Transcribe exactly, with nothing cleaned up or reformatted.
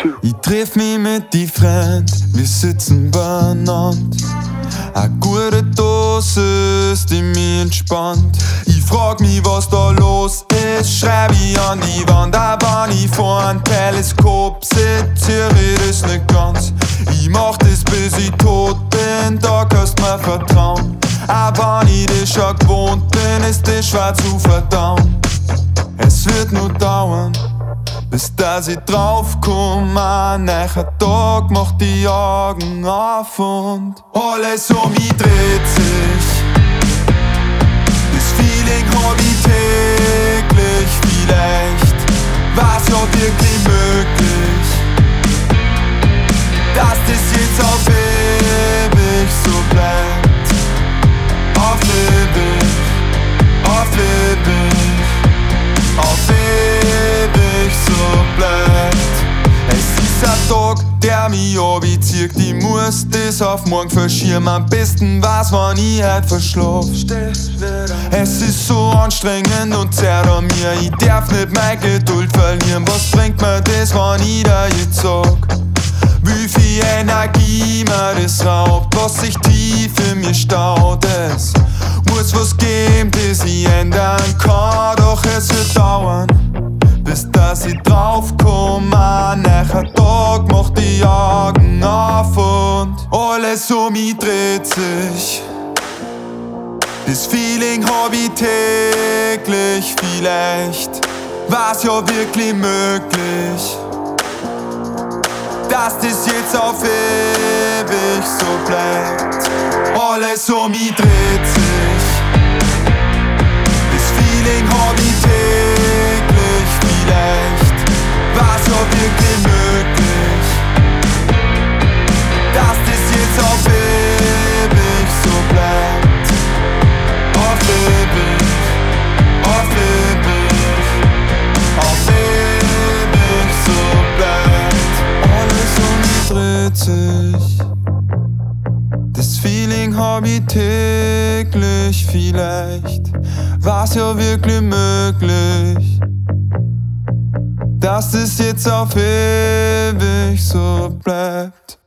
Ich treff mich mit die Freund, wir sitzen beieinander. A gute Dosis, die mich entspannt. Ich frag mich, was da los ist, schreib ich an die Wand. Aber wenn ich vor ein Teleskop sitz, hör ich das nicht ganz. Ich mach das bis ich tot bin, da kannst mir vertrauen. Aber wenn ich das schon gewohnt bin, ist das schwer zu verdauen. Es wird nur dauern, bis dass ich draufkomm. Ein neuer Tag macht die Augen auf und alles um mich dreht sich. Das Feeling hab ich täglich, vielleicht war's ja wirklich möglich, dass das jetzt auf ewig so bleibt. Auf ewig, auf ewig, auf ewig so bleibt. Es ist ein Tag, der mich abzieht. Ich muss das auf morgen verschieben. Am besten war's, wenn ich heute verschlaf. Es ist so anstrengend und zerrt an mir. Ich darf nicht meine Geduld verlieren. Was bringt mir das, wenn ich da jetzt sag, wie viel Energie mir das raubt, was sich tief in mir staut. Es muss was geben, das ich ändern kann, doch es wird dauern, bis dass ich draufkomm. Ein neuer Tag macht die Augen auf und alles um mich dreht sich. Das Feeling hab ich täglich, vielleicht war's ja wirklich möglich, dass das jetzt auf ewig so bleibt. Alles um mich dreht sich. Das Feeling hab ich täglich, vielleicht war's ja wirklich möglich, dass das jetzt auf ewig so bleibt. Auf ewig, auf ewig, auf ewig so bleibt. Alles um mich dreht sich. Das Feeling hab ich täglich, vielleicht war's ja wirklich möglich, dass es jetzt auf ewig so bleibt.